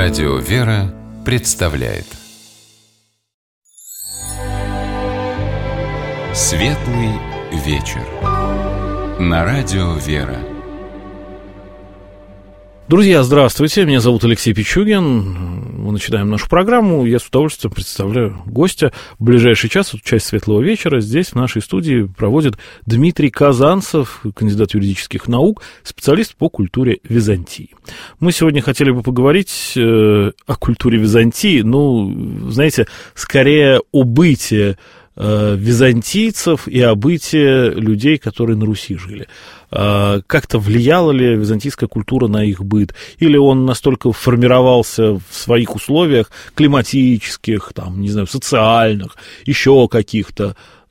Радио «Вера» представляет Светлый вечер на Радио «Вера». Друзья, здравствуйте, меня зовут Алексей Пичугин. Мы начинаем нашу программу. Я с удовольствием представляю гостя. В ближайший час, часть Светлого вечера, здесь, в нашей студии, проводит Дмитрий Казанцев, кандидат юридических наук, специалист по культуре Византии. Мы сегодня хотели бы поговорить о культуре Византии, знаете, скорее о быте византийцев и о быте людей, которые на Руси жили. Как-то влияла ли византийская культура на их быт? Или он настолько формировался в своих условиях климатических, социальных, еще каких-то,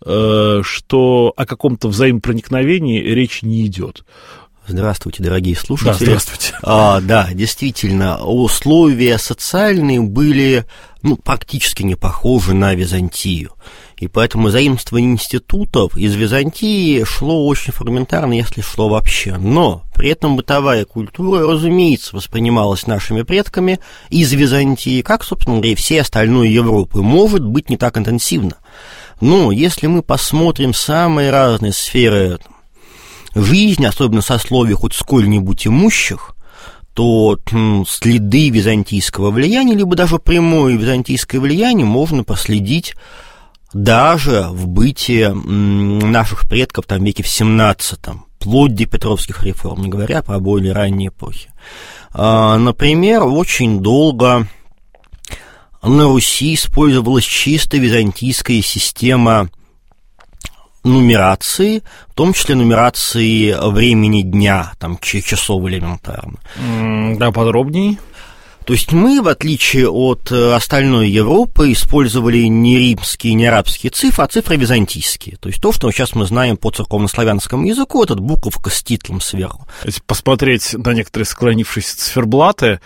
что о каком-то взаимопроникновении речь не идет? Здравствуйте, дорогие слушатели. Да, здравствуйте. Да, действительно, условия социальные были практически не похожи на Византию. И поэтому заимствование институтов из Византии шло очень фрагментарно, если шло вообще. Но при этом бытовая культура, разумеется, воспринималась нашими предками из Византии, как, собственно говоря, и всей остальной Европы. Может быть, не так интенсивно. Но если мы посмотрим самые разные сферы жизни, особенно сословий хоть сколь-нибудь имущих, то следы византийского влияния, либо даже прямое византийское влияние можно проследить даже в быте наших предков в веке в 17-м, вплоть до Петровских реформ, не говоря про более ранние эпохи. Например, очень долго на Руси использовалась чисто византийская система нумерации, в том числе нумерации времени дня, часов элементарно. Да, подробнее. То есть мы, в отличие от остальной Европы, использовали не римские, не арабские цифры, а цифры византийские. То есть то, что сейчас мы знаем по церковнославянскому языку, это буковка с титлом сверху. Если посмотреть на некоторые склонившиеся циферблаты,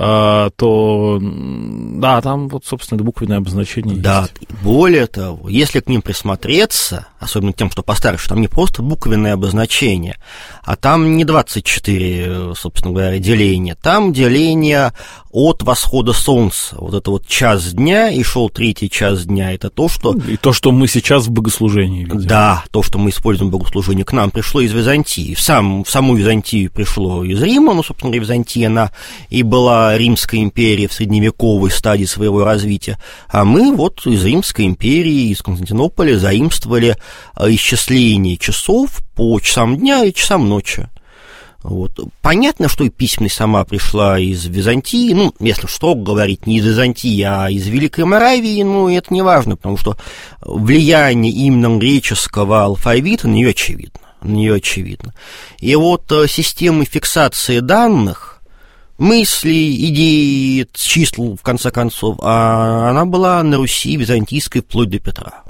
то, да, там собственно, буквенное обозначение есть. Да, более того, если к ним присмотреться, особенно тем, что постарше, там не просто буквенное обозначение, а там не 24, собственно говоря, деления, там деление от восхода солнца. Вот это час дня, и шел третий час дня, это то, что... И то, что мы сейчас в богослужении видим. Да, то, что мы используем в богослужении, к нам пришло из Византии. В саму Византию пришло из Рима, собственно говоря, Византия, она и была Римской империи в средневековой стадии своего развития, а мы из Римской империи, из Константинополя заимствовали исчисление часов по часам дня и часам ночи. Понятно, что и письменность сама пришла из Византии, если строго говорить, не из Византии, а из Великой Моравии, это не важно, потому что влияние именно греческого алфавита на нее очевидно. И системы фиксации данных, мыслей, идей, чисел, в конце концов, она была на Руси византийской вплоть до Петра.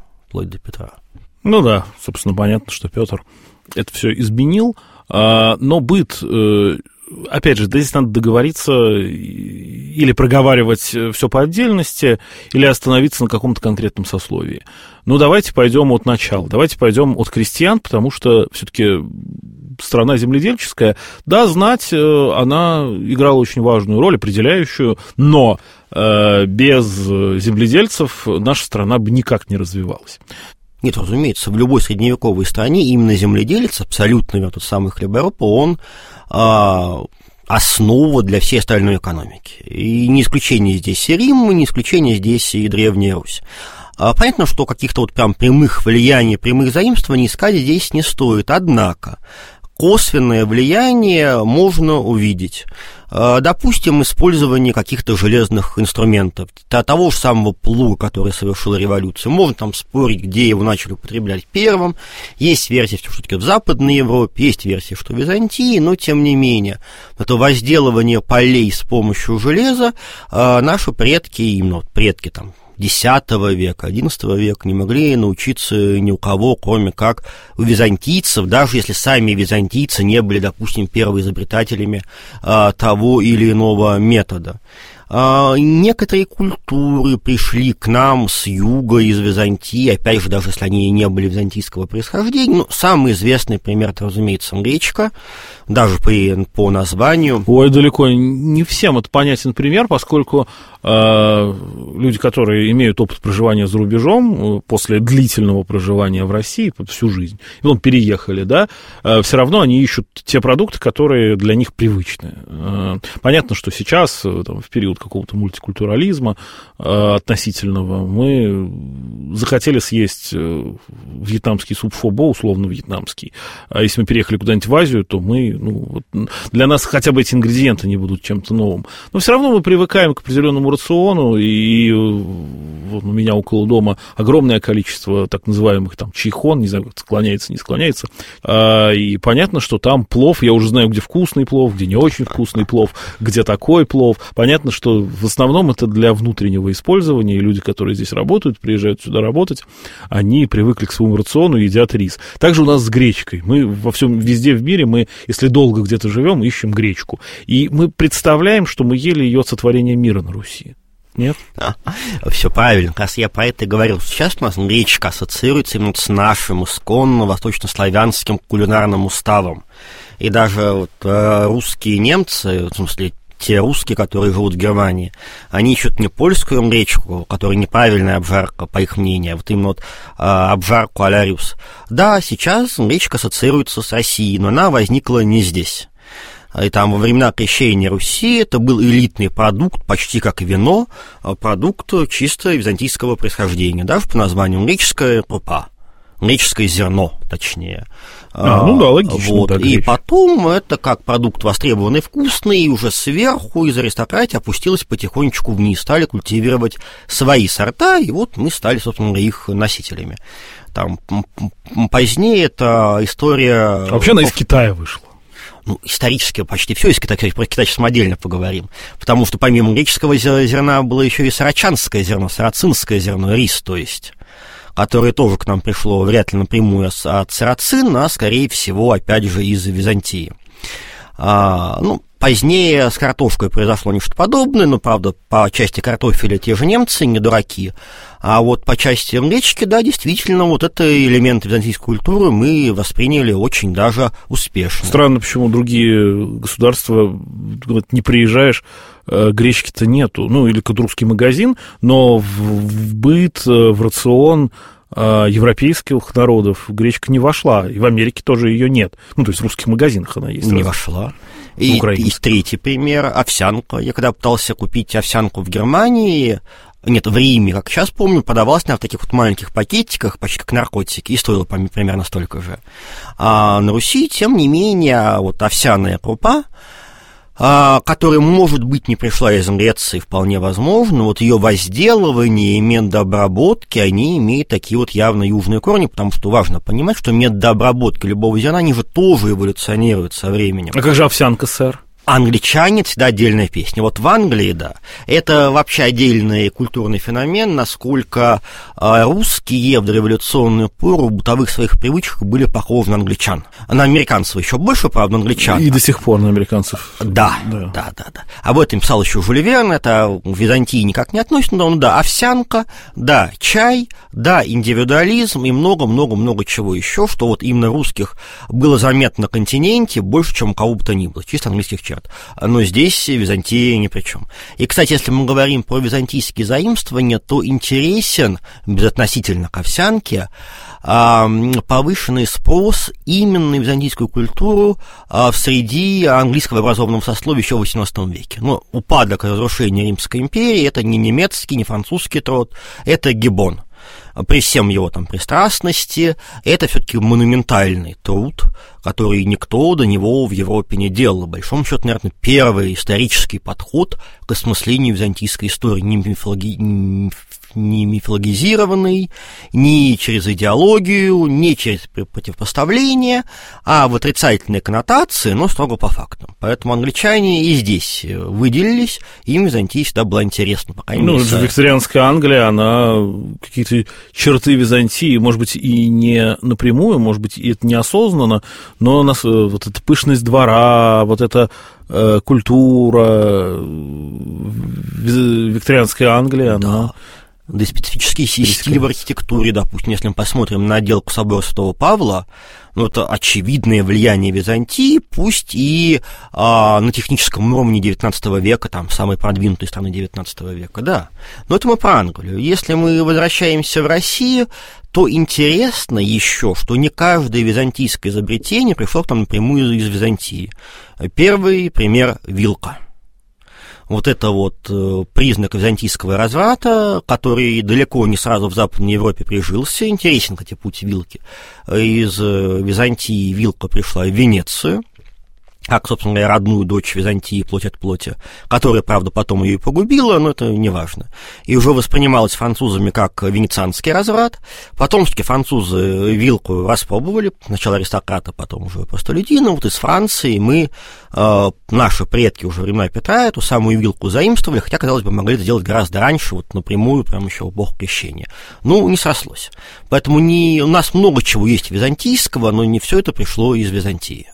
Ну да, собственно, понятно, что Петр это все изменил, но быт, опять же, здесь надо договориться или проговаривать все по отдельности, или остановиться на каком-то конкретном сословии. Давайте пойдем от начала, давайте пойдем от крестьян, потому что все-таки страна земледельческая, да, знать, она играла очень важную роль, определяющую, но без земледельцев наша страна бы никак не развивалась. Нет, разумеется, в любой средневековой стране именно земледелец, абсолютно тот самый хлебороб, он основа для всей остальной экономики. И не исключение здесь и Рим, не исключение здесь и Древняя Русь. Понятно, что каких-то прям прямых влияний, прямых заимствований искать здесь не стоит, однако косвенное влияние можно увидеть. Допустим, использование каких-то железных инструментов, того же самого плуга, который совершил революцию. Можно спорить, где его начали употреблять первым. Есть версия, что все-таки в Западной Европе, есть версия, что в Византии, но тем не менее, это возделывание полей с помощью железа наши предки, именно предки X века, XI века не могли научиться ни у кого, кроме как у византийцев, даже если сами византийцы не были, допустим, первоизобретателями того или иного метода. Некоторые культуры пришли к нам с юга, из Византии, опять же, даже если они не были византийского происхождения. Ну, самый известный пример, это, разумеется, гречка, даже по названию. Ой, далеко не всем это понятен пример, поскольку люди, которые имеют опыт проживания за рубежом, после длительного проживания в России всю жизнь, и потом переехали, да, все равно они ищут те продукты, которые для них привычны. Понятно, что сейчас, там, в период какого-то мультикультурализма относительного, мы захотели съесть вьетнамский суп фо-бо, условно вьетнамский. А если мы переехали куда-нибудь в Азию, то мы, для нас хотя бы эти ингредиенты не будут чем-то новым. Но все равно мы привыкаем к определенному рациону, и вот у меня около дома огромное количество так называемых там чайхон, не знаю, как склоняется, не склоняется. И понятно, что там плов, я уже знаю, где вкусный плов, где не очень вкусный плов, где такой плов. Понятно, что в основном это для внутреннего использования, и люди, которые здесь работают, приезжают сюда работать, они привыкли к своему рациону и едят рис. Также у нас с гречкой. Мы везде в мире, мы, если долго где-то живем, ищем гречку. И мы представляем, что мы ели ее от сотворения мира на Руси. Нет? Все правильно, как раз я про это и говорил. Сейчас у нас гречка ассоциируется именно с нашим исконно восточнославянским кулинарным уставом. И даже русские немцы, в смысле, те русские, которые живут в Германии, они ищут не польскую гречку, которая неправильная обжарка, по их мнению, а вот именно обжарку а-ля рюс. Да, сейчас гречка ассоциируется с Россией, но она возникла не здесь. И там во времена крещения Руси это был элитный продукт, почти как вино, продукт чисто византийского происхождения, даже по названию греческая крупа, греческое зерно, точнее. Да, логично. Вот. Да, и потом это как продукт востребованный, вкусный, и уже сверху из аристократии опустилось потихонечку вниз, стали культивировать свои сорта, и вот мы стали, собственно, их носителями. Там позднее эта история... Вообще она из Китая вышла. Исторически почти все из Китая, про Китай сейчас мы отдельно поговорим, потому что помимо греческого зерна было еще и сарачанское зерно, сарацинское зерно, рис, то есть, которое тоже к нам пришло вряд ли напрямую от сарацин, а скорее всего, опять же, из Византии. Позднее с картошкой произошло нечто подобное, но, правда, по части картофеля те же немцы не дураки, а вот по части гречки, да, действительно, вот это элемент византийской культуры мы восприняли очень даже успешно. Странно, почему другие государства, не приезжаешь, гречки-то нету, или как русский магазин, но в быт, в рацион европейских народов гречка не вошла, и в Америке тоже ее нет. То есть в русских магазинах она есть. Не вошла. И третий пример – овсянка. Я когда пытался купить овсянку в Германии, в Риме, как сейчас помню, продавалась она в таких вот маленьких пакетиках, почти как наркотики, и стоила примерно столько же. А на Руси, тем не менее, вот овсяная крупа, которая, может быть, не пришла из Греции, вполне возможно, вот ее возделывание и медообработки, они имеют такие вот явно южные корни, потому что важно понимать, что медообработки любого зерна, они же тоже эволюционируют со временем. А как же овсянка, сэр? Англичане — всегда отдельная песня. Вот в Англии, да, это вообще отдельный культурный феномен, насколько русские в дореволюционную пору в бытовых своих привычках были похожи на англичан. На американцев еще больше, правда, англичан. И до сих пор на американцев. Да. Об этом писал еще Жюль Верн, это в Византии никак не относится, но да, овсянка, да, чай, да, индивидуализм и много-много-много чего еще, что вот именно русских было заметно на континенте больше, чем у кого бы то ни было, чисто английских черт. Но здесь Византия ни при чем. И, кстати, если мы говорим про византийские заимствования, то интересен, безотносительно к овсянке, повышенный спрос именно на византийскую культуру среди английского образованного сословия еще в XVIII веке. Упадок и разрушение Римской империи – это не немецкий, не французский труд, это Гиббон. При всем его пристрастности, это все-таки монументальный труд, который никто до него в Европе не делал. В большом счете, наверное, первый исторический подход к осмыслению византийской истории, не не мифологизированный, не через идеологию, не через противопоставление, а в отрицательной коннотации, но строго по фактам. Поэтому англичане и здесь выделились, им Византия всегда была интересна. Викторианская Англия, она какие-то черты Византии, может быть, и не напрямую, может быть, и это неосознанно, но у нас вот эта пышность двора, вот эта культура, викторианская Англия, она... Да, специфические стили в архитектуре, допустим, если мы посмотрим на отделку собора Святого Павла, это очевидное влияние Византии, пусть и на техническом уровне XIX века, там, самой продвинутой страны XIX века, да. Но это мы про Англию. Если мы возвращаемся в Россию, то интересно еще, что не каждое византийское изобретение пришло к нам напрямую из Византии. Первый пример – вилка. Вот это вот признак византийского разврата, который далеко не сразу в Западной Европе прижился. Интересен, кстати, путь вилки. Из Византии вилка пришла в Венецию, как, собственно говоря, родную дочь Византии, плоть от плоти, которая, правда, потом ее и погубила, но это не важно. И уже воспринималась французами как венецианский разврат. Потом все-таки французы вилку распробовали, сначала аристократы, потом уже простолюдины. Вот из Франции мы, наши предки уже времена Петра, эту самую вилку заимствовали, хотя, казалось бы, могли это сделать гораздо раньше, вот напрямую, прямо еще в эпоху Крещения. Ну, не срослось. Поэтому у нас много чего есть византийского, но не все это пришло из Византии.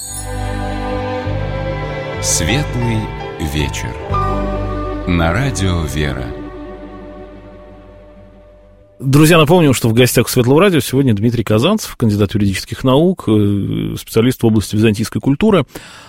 Светлый вечер. На радио «Вера». Друзья, напомню, что в гостях у Светлого радио сегодня Дмитрий Казанцев, кандидат юридических наук, специалист в области византийской культуры.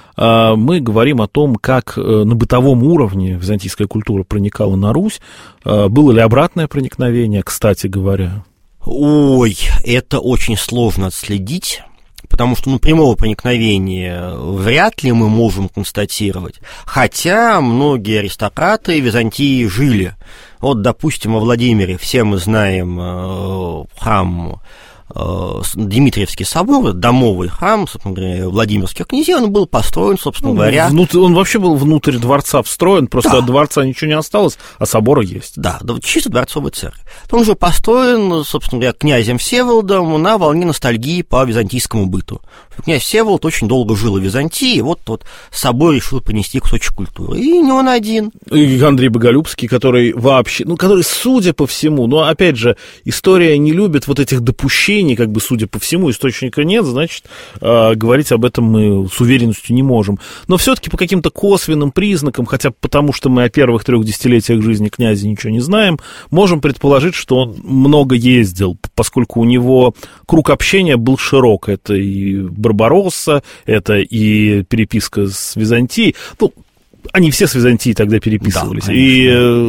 Мы говорим о том, как на бытовом уровне византийская культура проникала на Русь. Было ли обратное проникновение, кстати говоря? Ой, это очень сложно отследить. Потому что прямого проникновения вряд ли мы можем констатировать. Хотя многие аристократы в Византии жили. Вот, допустим, во Владимире все мы знаем храм Дмитриевский собор, домовый храм, собственно говоря, Владимирских князей, он был построен, собственно говоря... Он вообще был внутрь дворца встроен, просто от дворца ничего не осталось, а собора есть. Да, чисто дворцовая церковь. Он же построен, собственно говоря, князем Всеволодом на волне ностальгии по византийскому быту. Князь Всеволод очень долго жил в Византии, вот собор решил принести кусочек культуры. И не он один. И Андрей Боголюбский, который вообще, который, судя по всему, но, опять же, история не любит вот этих допущений, как бы, судя по всему, источника нет, значит, говорить об этом мы с уверенностью не можем. Но все-таки по каким-то косвенным признакам, хотя потому что мы о первых 3 десятилетиях жизни князя ничего не знаем, можем предположить, что он много ездил, поскольку у него круг общения был широк. Это и Барбаросса, это и переписка с Византией. Они все с Византией тогда переписывались. Да, и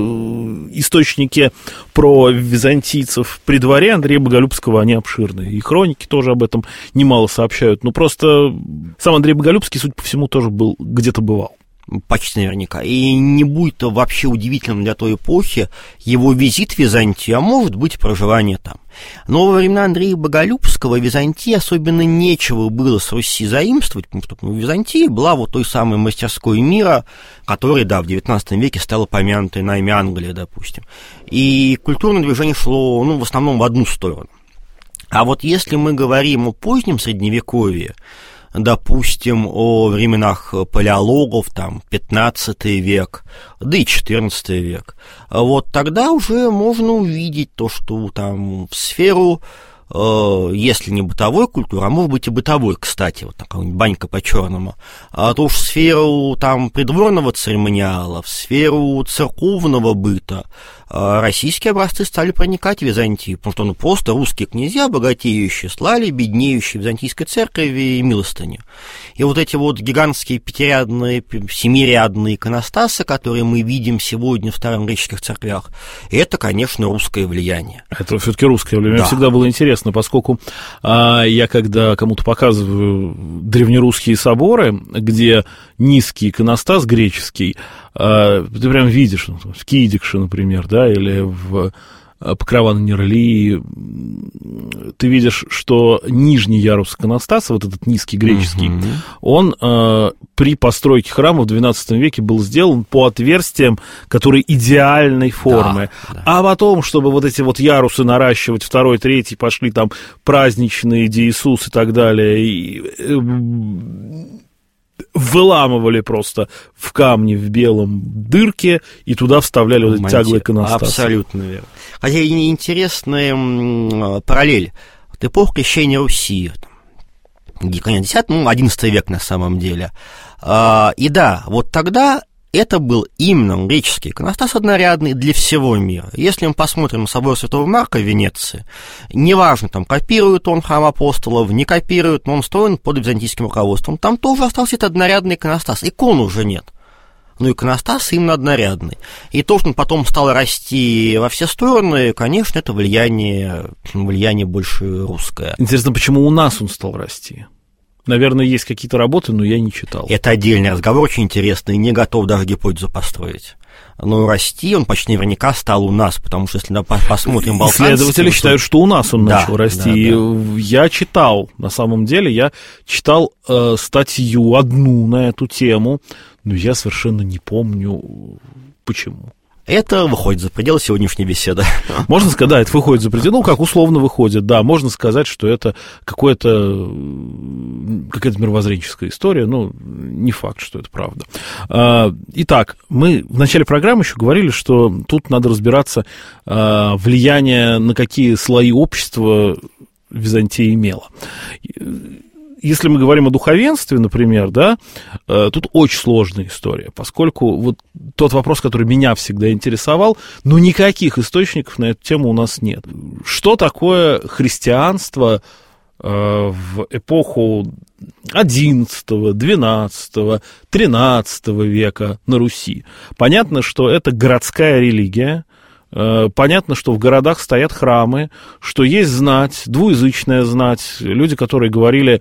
источники про византийцев при дворе Андрея Боголюбского, они обширные. И хроники тоже об этом немало сообщают. Просто сам Андрей Боголюбский, судя по всему, тоже где-то бывал. Почти наверняка. И не будет вообще удивительным для той эпохи его визит в Византию, а может быть проживание там. Но во времена Андрея Боголюбского Византии особенно нечего было с Руси заимствовать, потому что в Византии была той самой мастерской мира, которая, в XIX веке стала помянутой нами Англия, допустим. И культурное движение шло, в основном в одну сторону. А вот если мы говорим о позднем Средневековье, допустим, о временах палеологов, 15 век, да и 14 век, вот тогда уже можно увидеть то, что в сферу, если не бытовой культуры, а может быть и бытовой, кстати, такая-нибудь банька по-черному, то уж в сферу придворного церемониала, в сферу церковного быта российские образцы стали проникать в Византию, потому что просто русские князья, богатеющие, слали беднеющие Византийской церкви милостыню. И вот эти гигантские пятирядные, семирядные иконостасы, которые мы видим сегодня в старогреческих церквях, это, конечно, русское влияние. Это все-таки русское влияние. Мне всегда было интересно, поскольку я, когда кому-то показываю древнерусские соборы, где низкий иконостас греческий, ты прям видишь, в Кидикше, например, или в Покрова на Нерли, ты видишь, что нижний ярус иконостаса, вот этот низкий греческий, он при постройке храма в XII веке был сделан по отверстиям, которые идеальной формы. Да. А потом, чтобы вот эти вот ярусы наращивать, второй, третий, пошли там праздничные Иисус и так далее, и выламывали просто в камне в белом дырки и туда вставляли вот эти тяглые иконостасы. Абсолютно верно. Хотя и интересная параллель. Вот эпоха крещения Руси, конец X, XI век на самом деле. И да, вот тогда это был именно греческий иконостас однорядный для всего мира. Если мы посмотрим на собор Святого Марка в Венеции, неважно, там копирует он храм апостолов, не копирует, но он строен под византийским руководством, там тоже остался этот однорядный иконостас, икон уже нет. Но иконостас именно однорядный. И то, что он потом стал расти во все стороны, конечно, это влияние больше русское. Интересно, почему у нас он стал расти? Наверное, есть какие-то работы, но я не читал. Это отдельный разговор, очень интересный, не готов даже гипотезу построить. Но расти он почти наверняка стал у нас, потому что если посмотрим балканский... Исследователи считают, что у нас он начал расти. Да. Я читал, на самом деле, статью одну на эту тему, но я совершенно не помню, почему. Это выходит за пределы сегодняшней беседы. Можно сказать, да, это выходит за пределы, как условно выходит, да, можно сказать, что это какая-то мировоззренческая история, не факт, что это правда. Итак, мы в начале программы еще говорили, что тут надо разбираться, влияние на какие слои общества Византия имела. Если мы говорим о духовенстве, например, да, тут очень сложная история, поскольку вот тот вопрос, который меня всегда интересовал, никаких источников на эту тему у нас нет. Что такое христианство в эпоху XI, XII, XIII века на Руси? Понятно, что это городская религия. Понятно, что в городах стоят храмы, что есть знать, двуязычная знать, люди, которые говорили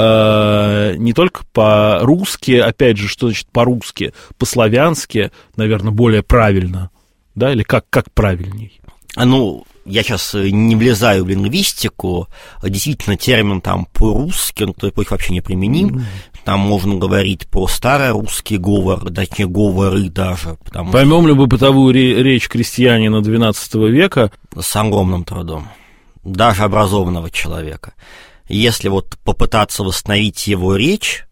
не только по-русски, опять же, что значит по-русски, по-славянски, наверное, более правильно, да, или как правильней? Я сейчас не влезаю в лингвистику, действительно, термин там по-русски, он к той эпохе вообще не применим, там можно говорить про старорусский говор, точнее, говоры даже. Поймем ли мы бытовую речь крестьянина XII века? С огромным трудом, даже образованного человека. Если вот попытаться восстановить его речь,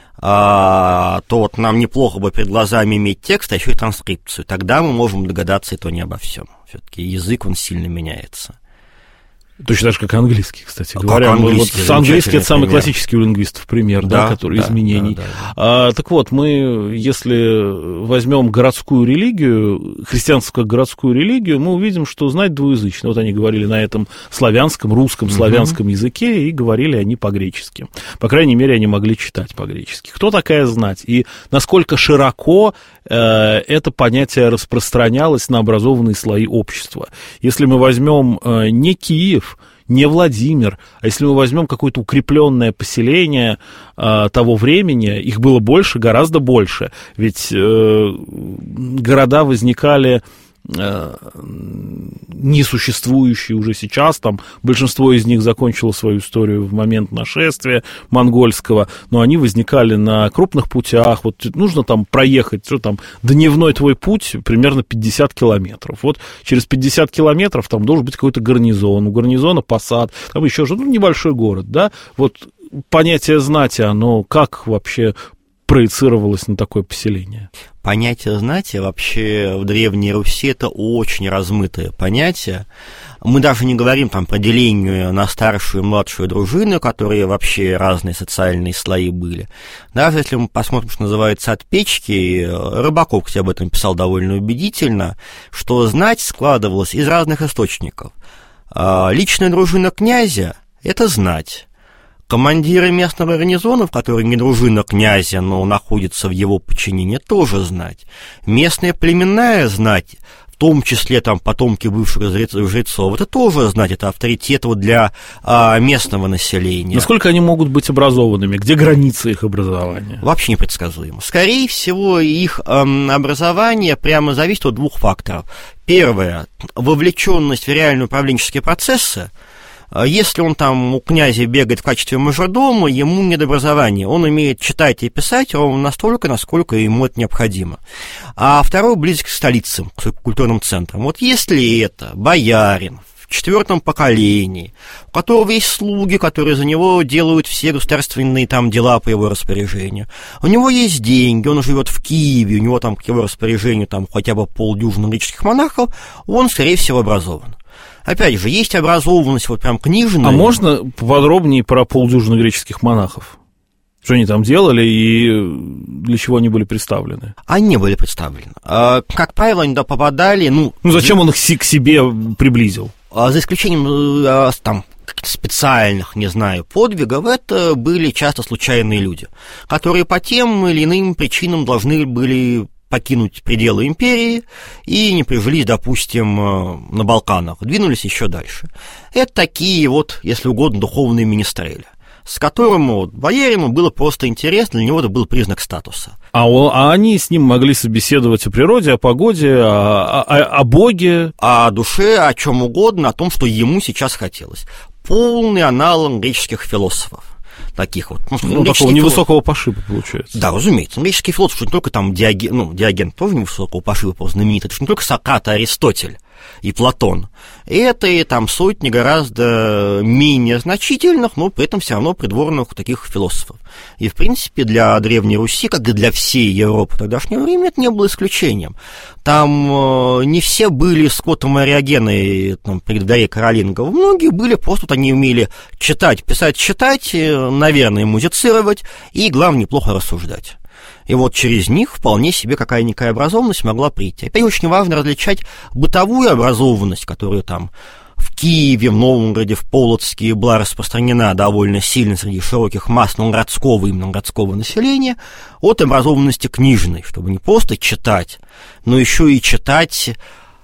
то вот нам неплохо бы перед глазами иметь текст, а еще и транскрипцию. Тогда мы можем догадаться и то не обо всем. Все-таки язык, он сильно меняется. Точно так же, как английский, кстати говоря. Английский — это самый классический у лингвистов пример, который изменений. Да. Так вот, мы, если возьмем городскую религию, христианскую городскую религию, мы увидим, что знать двуязычно. Вот они говорили на этом славянском, русском, славянском языке, и говорили они по-гречески. По крайней мере, они могли читать по-гречески. Кто такая знать? И насколько широко это понятие распространялось на образованные слои общества? Если мы возьмем не Киев, не Владимир, а если мы возьмем какое-то укрепленное поселение того времени, их было больше, гораздо больше, ведь города возникали несуществующие уже сейчас, там большинство из них закончило свою историю в момент нашествия монгольского, но они возникали на крупных путях, вот нужно там проехать, что там, дневной твой путь примерно 50 километров, вот через 50 километров там должен быть какой-то гарнизон, у гарнизона посад, там еще что-то, небольшой город, да, вот понятие знати, оно как вообще проецировалось на такое поселение? Понятие знати вообще в Древней Руси — это очень размытое понятие. Мы даже не говорим там про деление на старшую и младшую дружину, которые вообще разные социальные слои были. Даже если мы посмотрим, что называется, от печки, Рыбаков, кстати, об этом писал довольно убедительно, что знать складывалась из разных источников. Личная дружина князя — это знать. Командиры местного гарнизона, которые не дружина князя, но находятся в его подчинении, тоже знать. Местная племенная знать, в том числе там потомки бывших жрецов. Это тоже, знаете, это авторитет вот для местного населения. Насколько они могут быть образованными? Где границы их образования? Вообще непредсказуемо. Скорее всего, их образование прямо зависит от двух факторов. Первое – вовлеченность в реальные управленческие процессы. Если он там у князя бегает в качестве мажордома, ему нет образования. Он умеет читать и писать ровно настолько, насколько ему это необходимо. А второе – близость к столицам, к культурным центрам. Вот если это боярин в 4-м поколении, у которого есть слуги, которые за него делают все государственные там дела по его распоряжению, у него есть деньги, он живет в Киеве, у него там к его распоряжению там хотя бы полдюжины греческих монахов, он, скорее всего, образован. Опять же, есть образованность вот прям книжная. А можно поподробнее про полдюжины греческих монахов? Что они там делали и для чего они были представлены? Они не были представлены. Как правило, они туда попадали... Ну, зачем он их к себе приблизил? За исключением там специальных, не знаю, подвигов, это были часто случайные люди, которые по тем или иным причинам должны были покинуть пределы империи и не прижились, допустим, на Балканах, двинулись еще дальше. Это такие вот, если угодно, духовные министрели, с которым вот боярину было просто интересно, для него это был признак статуса. А они с ним могли собеседовать о природе, о погоде, о Боге? О душе, о чем угодно, о том, что ему сейчас хотелось. Полный аналог греческих философов. Таких вот. Такого невысокого пошиба, получается. Да, разумеется. Греческий философ, что не только там Диоген тоже невысокого пошиба, знаменитый, это что не только Сократ, а Аристотель и Платон. Это и там сотни гораздо менее значительных, но при этом все равно придворных таких философов. И, в принципе, для Древней Руси, как и для всей Европы тогдашнего времени, это не было исключением. Там не все были Скоттом и Ориогеной при дворе каролингов. Многие были просто, вот они умели читать, писать, читать, наверное, музицировать и, главное, неплохо рассуждать. И вот через них вполне себе какая-никакая образованность могла прийти. Опять очень важно различать бытовую образованность, которая там в Киеве, в Новгороде, в Полоцке была распространена довольно сильно среди широких масс именно городского населения, от образованности книжной, чтобы не просто читать, но еще и читать,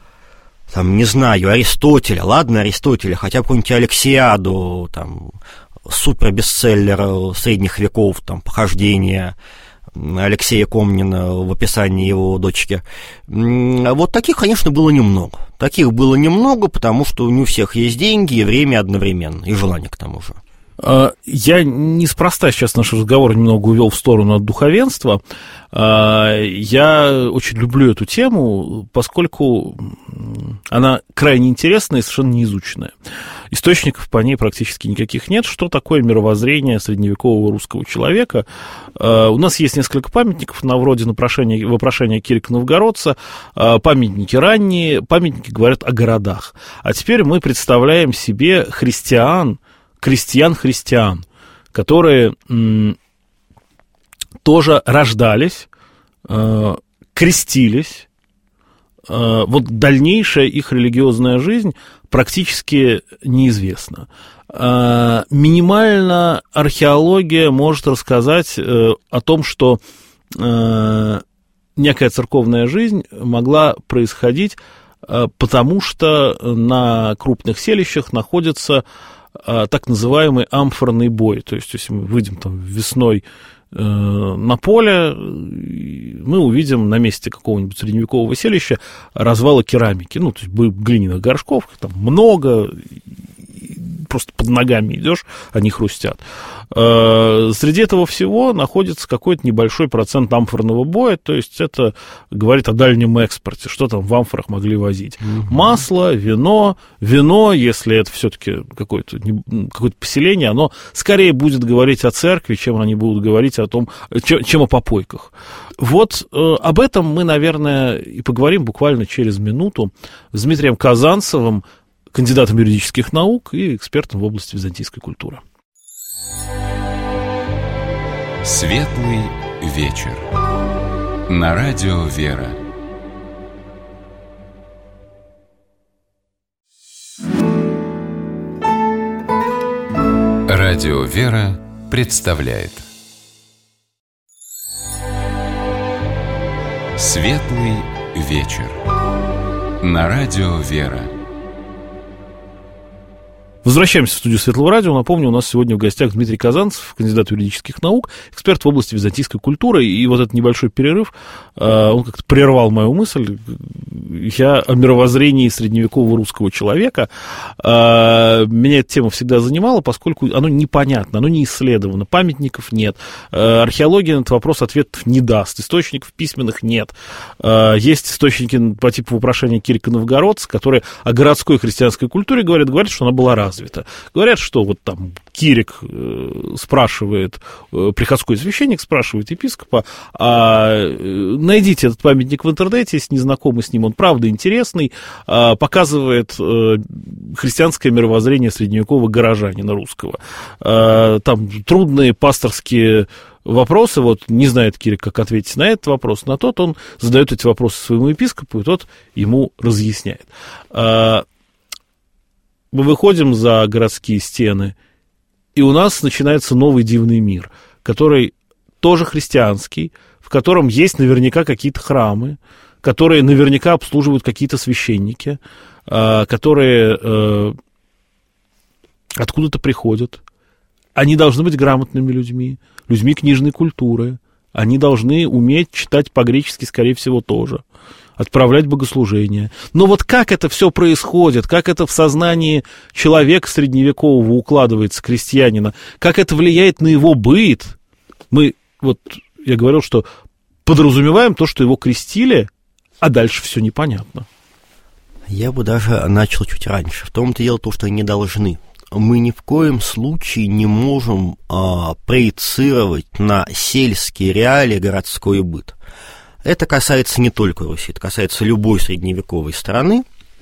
там, не знаю, Аристотеля, хотя бы какую-нибудь Алексиаду, там, супербестселлер средних веков, там, «Похождения» Алексея Комнина в описании его дочки. Вот таких, конечно, было немного. Таких было немного, потому что не у всех есть деньги и время одновременно, и желание к тому же. Я неспроста сейчас наш разговор немного увел в сторону от духовенства. Я очень люблю эту тему, поскольку она крайне интересная и совершенно неизученная. Источников по ней практически никаких нет. Что такое мировоззрение средневекового русского человека? У нас есть несколько памятников на вроде вопрошения Кирика Новгородца, памятники ранние, памятники говорят о городах. А теперь мы представляем себе крестьян, которые тоже рождались, крестились. Вот дальнейшая их религиозная жизнь практически неизвестна. Минимально археология может рассказать о том, что некая церковная жизнь могла происходить, потому что на крупных селищах находится так называемый амфорный бой. То есть, если мы выйдем там весной на поле, мы увидим на месте какого-нибудь средневекового селища развалы керамики. Ну, то есть глиняных горшков, там много, просто под ногами идешь, они хрустят. Среди этого всего находится какой-то небольшой процент амфорного боя, то есть это говорит о дальнем экспорте, что там в амфорах могли возить. Масло, вино, если это все-таки какое-то поселение, оно скорее будет говорить о церкви, чем они будут говорить о том, чем о попойках. Вот об этом мы, наверное, и поговорим буквально через минуту с Дмитрием Казанцевым, кандидатом юридических наук и экспертом в области византийской культуры. Светлый вечер. На радио «Вера». Радио «Вера» представляет Светлый вечер. На радио «Вера». Возвращаемся в студию Светлого радио. Напомню, у нас сегодня в гостях Дмитрий Казанцев, кандидат юридических наук, эксперт в области византийской культуры. И вот этот небольшой перерыв, он как-то прервал мою мысль. Я о мировоззрении средневекового русского человека. Меня эта тема всегда занимала, поскольку оно непонятно, оно не исследовано, памятников нет, археология на этот вопрос ответов не даст, источников письменных нет. Есть источники по типу вопрошания Кирика Новгородца, которые о городской христианской культуре говорят, что она была развита. Говорят, что вот там Кирик спрашивает, приходской священник спрашивает епископа, найдите этот памятник в интернете, если не знакомы с ним, он правда интересный, показывает христианское мировоззрение средневекового горожанина русского. Там трудные пасторские вопросы, вот не знает Кирик, как ответить на этот вопрос, на тот он задает эти вопросы своему епископу, и тот ему разъясняет. Мы выходим за городские стены, и у нас начинается новый дивный мир, который тоже христианский, в котором есть наверняка какие-то храмы, которые наверняка обслуживают какие-то священники, которые откуда-то приходят. Они должны быть грамотными людьми книжной культуры, они должны уметь читать по-гречески, скорее всего, тоже, отправлять богослужения. Но вот как это все происходит, как это в сознании человека средневекового укладывается, крестьянина, как это влияет на его быт, я говорил, что подразумеваем то, что его крестили, а дальше все непонятно. Я бы даже начал чуть раньше. В том-то дело то, что они должны. Мы ни в коем случае не можем проецировать на сельские реалии городской быт. Это касается не только Руси, это касается любой средневековой страны.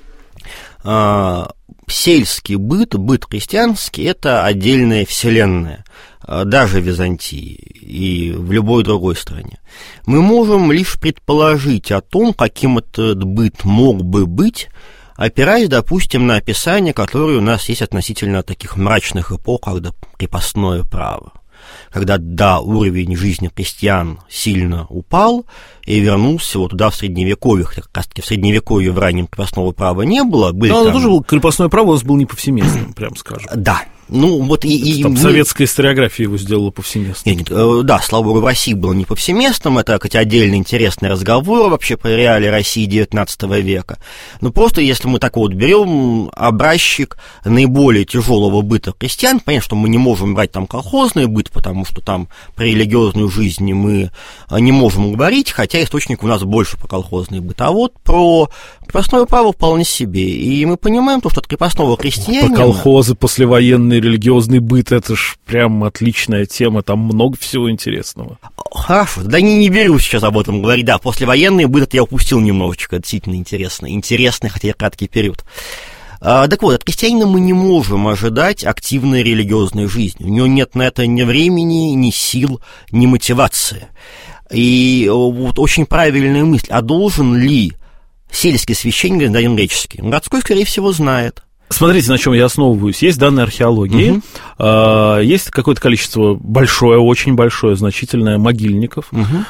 Сельский быт христианский – это отдельная вселенная, даже в Византии и в любой другой стране. Мы можем лишь предположить о том, каким этот быт мог бы быть, опираясь, допустим, на описания, которые у нас есть относительно таких мрачных эпох, как крепостное право. Когда, уровень жизни крестьян сильно упал и вернулся вот туда в Средневековье, как раз-таки в Средневековье в раннем крепостного права не было. Но тоже было, крепостное право у нас было не повсеместным, прям скажем. Да. Советская историография его сделала повсеместным. Да, слава богу, в России было не повсеместным, это, кстати, отдельно интересный разговор вообще по реалии России XIX века. Но просто если мы так вот берем образчик наиболее тяжелого быта крестьян, понятно, что мы не можем брать там колхозный быт, потому что там про религиозную жизнь мы не можем говорить, хотя источник у нас больше про колхозный быт. А вот про крепостное право вполне себе. И мы понимаем то, что от крепостного крестьянина... Про колхозы, послевоенный религиозный быт, это ж прям отличная тема, там много всего интересного. Хорошо, да не берусь сейчас об этом говорить, да, послевоенный быт это я упустил немножечко, действительно интересный, хотя и краткий период. Так вот, от крестьянина мы не можем ожидать активной религиозной жизни, у него нет на это ни времени, ни сил, ни мотивации. И вот очень правильная мысль, а должен ли сельский священник знать греческий? Городской, скорее всего, знает. Смотрите, на чем я основываюсь. Есть данные археологии, есть какое-то количество большое, очень большое, значительное могильников,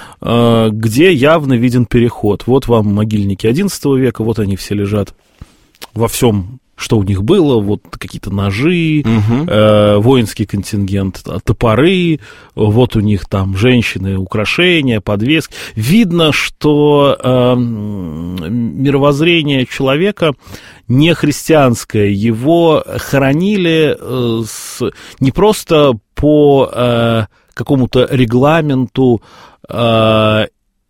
где явно виден переход. Вот вам могильники XI века, вот они все лежат во всем, что у них было, вот какие-то ножи, воинский контингент, топоры, вот у них там женщины, украшения, подвески. Видно, что мировоззрение человека не христианское, его хоронили не просто по какому-то регламенту, как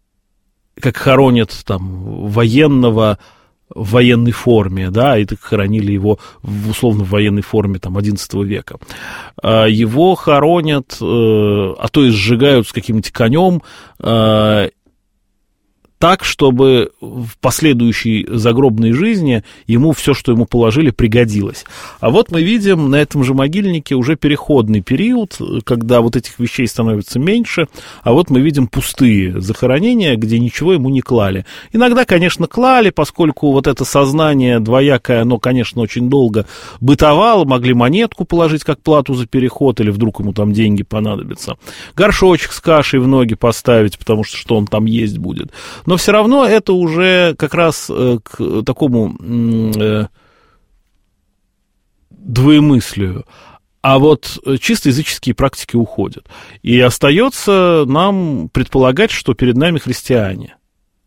хоронят там военного в военной форме, да, и так хоронили его условно в военной форме там XI века. Его хоронят, а то и сжигают с каким-нибудь конем, так, чтобы в последующей загробной жизни ему все, что ему положили, пригодилось. А вот мы видим на этом же могильнике уже переходный период, когда вот этих вещей становится меньше, а вот мы видим пустые захоронения, где ничего ему не клали. Иногда, конечно, клали, поскольку вот это сознание двоякое, оно, конечно, очень долго бытовало, могли монетку положить как плату за переход, или вдруг ему там деньги понадобятся. Горшочек с кашей в ноги поставить, потому что он там есть будет. но все равно это уже как раз к такому двоемыслию. А вот чисто языческие практики уходят. И остается нам предполагать, что перед нами христиане.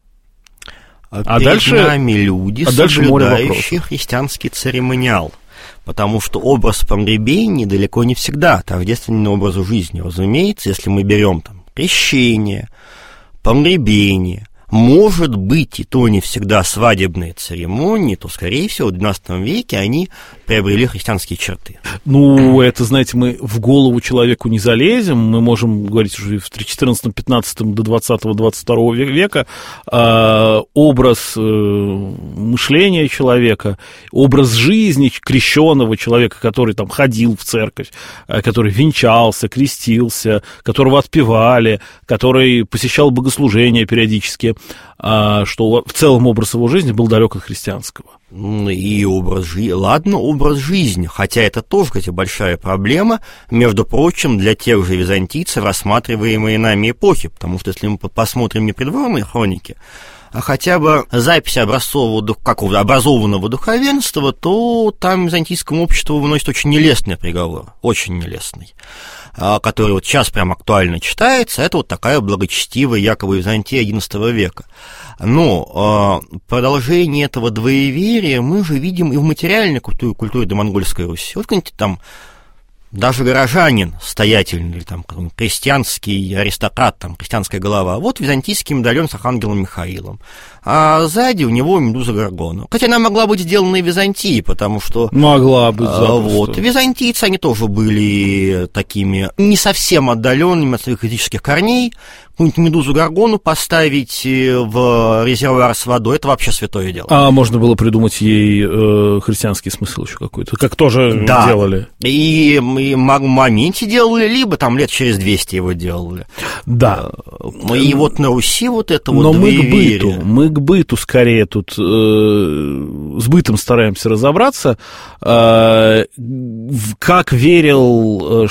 Перед дальше нами люди, соблюдающие христианский церемониал. Потому что образ погребения далеко не всегда тождественен образу жизни. Разумеется, если мы берем там крещение, погребение, может быть, и то не всегда свадебные церемонии, то, скорее всего, в XII веке они приобрели христианские черты. Ну, это, знаете, мы в голову человеку не залезем, мы можем говорить уже в 14-15 до 20-22 века, образ мышления человека, образ жизни крещенного человека, который там ходил в церковь, который венчался, крестился, которого отпевали, который посещал богослужения периодически, что в целом образ его жизни был далек от христианского. И образ жизни, хотя это тоже, кстати, большая проблема, между прочим, для тех же византийцев, рассматриваемые нами эпохи, потому что если мы посмотрим не придворные хроники, а хотя бы запись образованного духовенства, то там византийскому обществу выносит очень нелестный приговор, очень нелестный, который вот сейчас прям актуально читается, это вот такая благочестивая якобы Византия XI века. Но продолжение этого двоеверия мы же видим и в материальной культуре домонгольской Руси. Вот какой-нибудь там даже горожанин стоятельный, или там крестьянский аристократ, там крестьянская голова, вот византийский медальон с архангелом Михаилом, а сзади у него медуза Горгона. Хотя она могла быть сделана и в Византии, потому что... Могла быть, вот, византийцы, они тоже были такими не совсем отдаленными от своих этических корней. Какую-нибудь медузу Горгону поставить в резервуар с водой, это вообще святое дело. А можно было придумать ей христианский смысл еще какой-то, как тоже делали. И в моменте делали, либо там лет через 200 его делали. Да. И вот на Руси вот это вот двоеверие. Мы к быту скорее тут с бытом стараемся разобраться. Как верил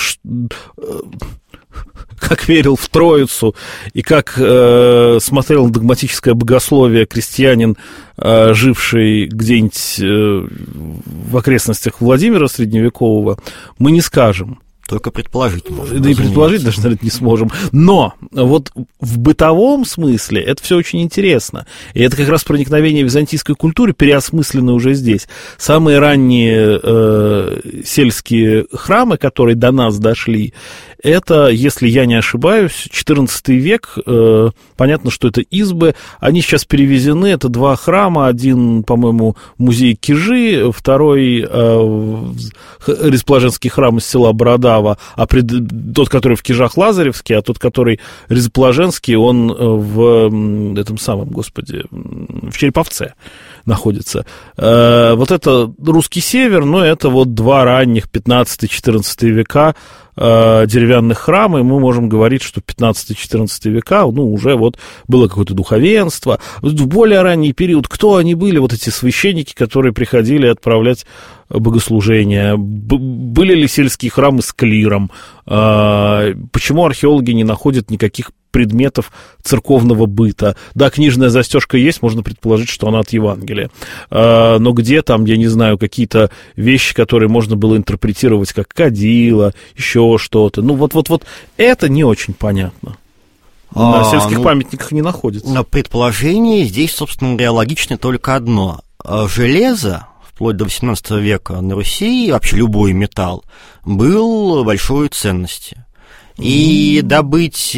в Троицу и как смотрел на догматическое богословие крестьянин, живший где-нибудь в окрестностях Владимира Средневекового, мы не скажем. Только предположить можем. Да и предположить даже, наверное, не сможем. Но вот в бытовом смысле это все очень интересно. И это как раз проникновение византийской культуры, переосмысленное уже здесь. Самые ранние сельские храмы, которые до нас дошли, это, если я не ошибаюсь, XIV век. Понятно, что это избы. Они сейчас перевезены. Это два храма. Один, по-моему, музей Кижи, второй Ризблаженский храм из села Бородава, а тот, который в Кижах Лазаревский, а тот, который Ризблаженский, он в этом самом, господи, в Череповце находится. Вот это русский север, но это вот два ранних 15-14 века деревянных храма, и мы можем говорить, что 15-14 века, уже вот было какое-то духовенство. В более ранний период кто они были, вот эти священники, которые приходили отправлять богослужения? Были ли сельские храмы с клиром? Почему археологи не находят никаких предметов церковного быта? Да, книжная застежка есть, можно предположить, что она от Евангелия. Но где там, я не знаю, какие-то вещи, которые можно было интерпретировать как кадила, еще что-то? Вот это не очень понятно. На сельских памятниках не находится. Предположение здесь, собственно говоря, логично только одно. Железо вплоть до XVIII века на Руси, вообще любой металл, был большой ценностью. И добыть,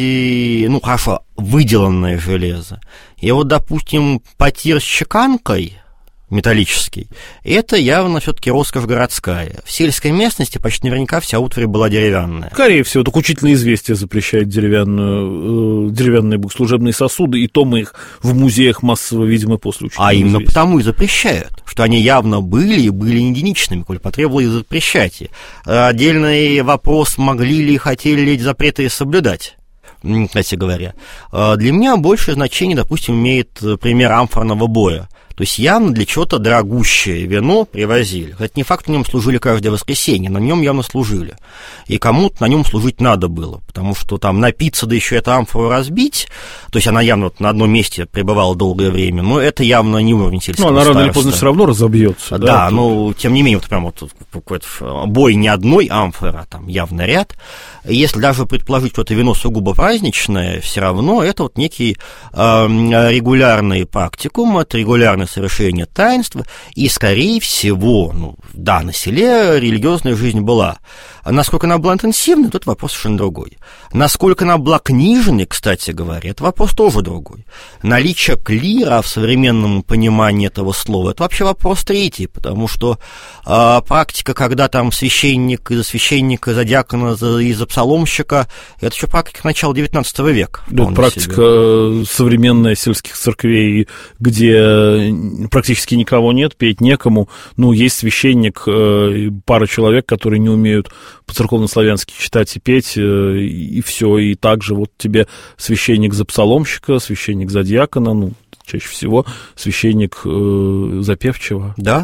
выделанное железо. И вот, допустим, потир с чеканкой металлический, это явно все-таки роскошь городская. В сельской местности почти наверняка вся утварь была деревянная. Скорее всего, только учительное известие запрещает деревянные богослужебные сосуды, и то мы их в музеях массово видим и после учительного известия. Именно потому и запрещают, что они явно были не единичными, коль потребовалось запрещать. Отдельный вопрос, могли ли и хотели ли эти запреты соблюдать. Кстати говоря, для меня большее значение, допустим, имеет пример амфорного боя. То есть явно для чего-то дорогущее вино привозили. Это не факт, в нем служили каждое воскресенье, но на нем явно служили. И кому-то на нем служить надо было, потому что там напиться, да еще эту амфору разбить, то есть она явно вот на одном месте пребывала долгое время, но это явно не уровень сельского староста. Ну, она рано или поздно все равно разобьется. Да, но тем не менее, вот прям вот какой-то бой не одной амфоры, а там явно ряд. Если даже предположить, что это вино сугубо праздничное, все равно это вот некий регулярный практикум, это регулярное совершение таинства, и, скорее всего, ну, да, на селе религиозная жизнь была. Насколько она была интенсивной, тут вопрос совершенно другой. Насколько она была книжной, кстати говоря, это вопрос тоже другой. Наличие клира в современном понимании этого слова, это вообще вопрос третий, потому что практика, когда там священник из-за священника, из-за диакона, из-за псаломщика, это еще практика начала XIX века. Это практика современная сельских церквей, где практически никого нет, петь некому. Ну, есть священник, пара человек, которые не умеют по-церковно-славянски читать и петь, и все. И также вот тебе священник за псаломщика, священник за диакона, ну, чаще всего священник за певчего. Да.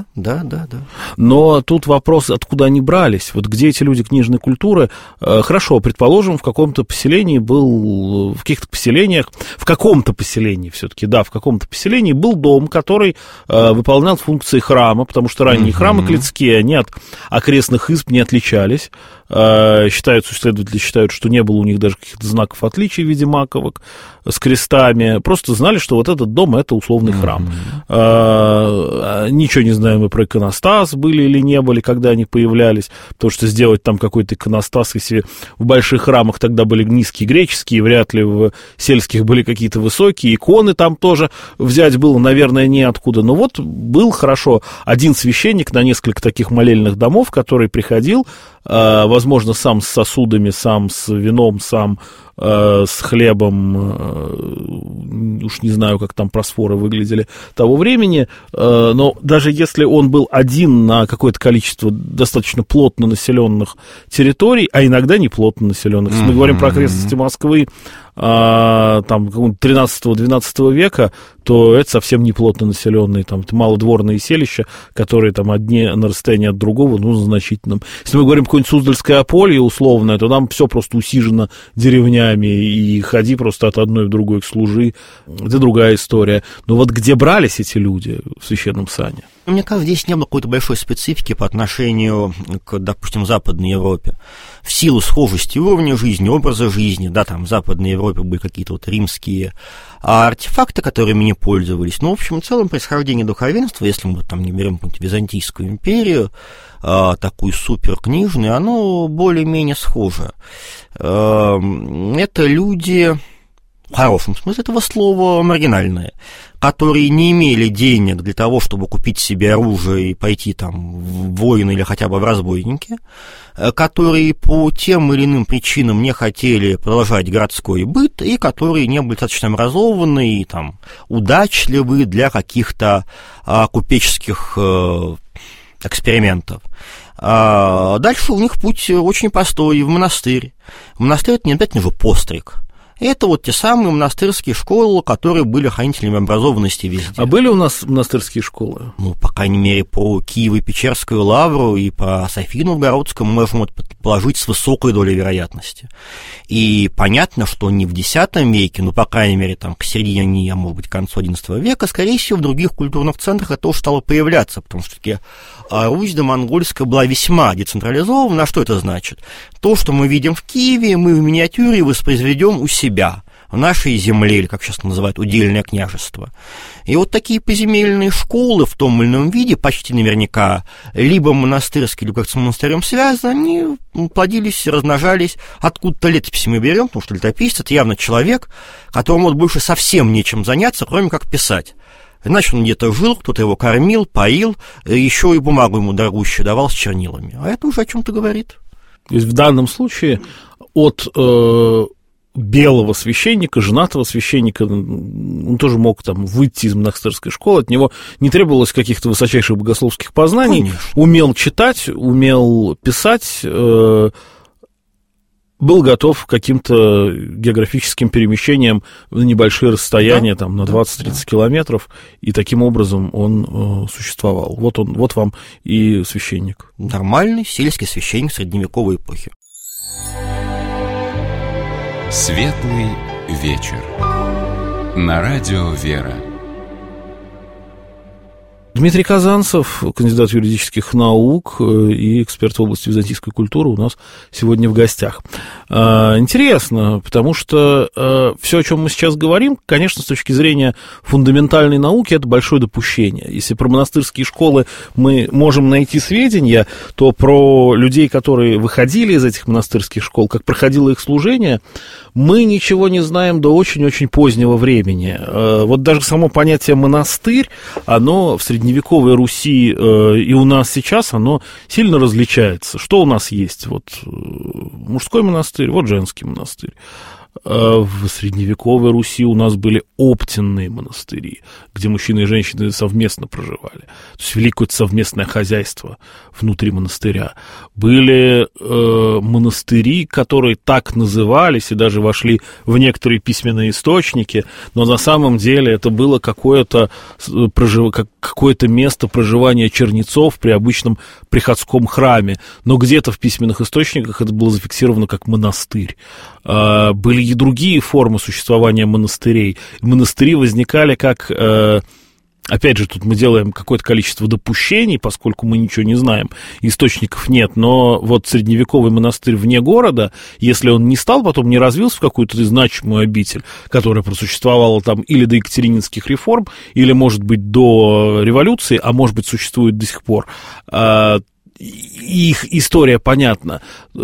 Но тут вопрос, откуда они брались, вот где эти люди книжной культуры. Хорошо, предположим, в каком-то поселении был, в каких-то поселениях, в каком-то поселении все-таки, да, в каком-то поселении был дом, который выполнял функции храма, потому что ранние храмы клицкие, они от окрестных изб не отличались. Исследователи считают, что не было у них даже каких-то знаков отличия в виде маковок с крестами, просто знали, что вот этот дом — это условный храм. Ничего не знаем мы про иконостас, были или не были, когда они появлялись, потому что сделать там какой-то иконостас, если в больших храмах тогда были низкие греческие, вряд ли в сельских были какие-то высокие, иконы там тоже взять было, наверное, неоткуда. Но вот был, хорошо, один священник на несколько таких молельных домов, который приходил, возможно, сам с сосудами, сам с вином, сам с хлебом, уж не знаю, как там просфоры выглядели того времени, но даже если он был один на какое-то количество достаточно плотно населенных территорий, а иногда не плотно населенных, если мы говорим про окрестности Москвы, там, 13-12 века, то это совсем не плотно населенные, там, это малодворные селища, которые там одни на расстоянии от другого, ну, значительном. Если мы говорим какое-нибудь Суздальское Аполье условное, то там все просто усижено деревнями, и ходи просто от одной в другой к служи, это другая история. Но вот где брались эти люди в священном сане? Мне кажется, здесь не было какой-то большой специфики по отношению к, допустим, Западной Европе. В силу схожести уровня жизни, образа жизни, да, там в Западной Европе были какие-то вот римские артефакты, которыми не пользовались. Но, в общем и целом, происхождение духовенства, если мы там не берем какую-нибудь Византийскую империю, такую суперкнижную, оно более-менее схоже. Это люди, в хорошем смысле этого слова, маргинальные, которые не имели денег для того, чтобы купить себе оружие и пойти там в воины или хотя бы в разбойники, которые по тем или иным причинам не хотели продолжать городской быт и которые не были достаточно образованы и там удачливы для каких-то купеческих экспериментов. Дальше у них путь очень простой, в монастырь. Монастырь — это не обязательно же постриг. Это вот те самые монастырские школы, которые были хранителями образованности везде. А были у нас монастырские школы? Ну, по крайней мере, по Киево-Печерскую лавру и по Софии Новгородскую мы можем это предположить с высокой долей вероятности. И понятно, что не в X веке, ну, по крайней мере, там, к середине, а может быть, к концу XI века, скорее всего, в других культурных центрах это тоже стало появляться, потому что все-таки Русь домонгольская была весьма децентрализована. А что это значит? То, что мы видим в Киеве, мы в миниатюре воспроизведем у себя, в нашей земле, или, как сейчас называют, удельное княжество. И вот такие поземельные школы в том или ином виде, почти наверняка, либо монастырские, либо как с монастырем связаны, они плодились, размножались. Откуда-то летописи мы берем, потому что летописец — это явно человек, которому вот больше совсем нечем заняться, кроме как писать. Значит, он где-то жил, кто-то его кормил, поил, еще и бумагу ему дорогущую давал с чернилами. А это уже о чем-то говорит. То есть в данном случае от белого священника, женатого священника, он тоже мог там выйти из монастырской школы, от него не требовалось каких-то высочайших богословских познаний, Конечно. Умел читать, умел писать, был готов к каким-то географическим перемещениям на небольшие расстояния, там, на 20-30 километров, и таким образом он существовал. Вот вам и священник. Нормальный сельский священник средневековой эпохи. Светлый вечер. На радио «Вера». Дмитрий Казанцев, кандидат юридических наук и эксперт в области византийской культуры, у нас сегодня в гостях. Интересно, потому что все, о чем мы сейчас говорим, конечно, с точки зрения фундаментальной науки, это большое допущение. Если про монастырские школы мы можем найти сведения, то про людей, которые выходили из этих монастырских школ, как проходило их служение, мы ничего не знаем до очень-очень позднего времени. Вот даже само понятие «монастырь», оно в средневековой Руси и у нас сейчас, оно сильно различается. Что у нас есть? Вот мужской монастырь, вот женский монастырь. В средневековой Руси у нас были оптенные монастыри, где мужчины и женщины совместно проживали. То есть вели какое-то совместное хозяйство внутри монастыря. Были монастыри, которые так назывались и даже вошли в некоторые письменные источники, но на самом деле это было какое-то место проживания чернецов при обычном приходском храме. Но где-то в письменных источниках это было зафиксировано как монастырь. Были и другие формы существования монастырей. Монастыри возникали как... Опять же, тут мы делаем какое-то количество допущений, поскольку мы ничего не знаем, источников нет, но вот средневековый монастырь вне города, если он не стал, потом не развился в какую-то значимую обитель, которая просуществовала там или до екатерининских реформ, или, может быть, до революции, а может быть, существует до сих пор, их история понятна.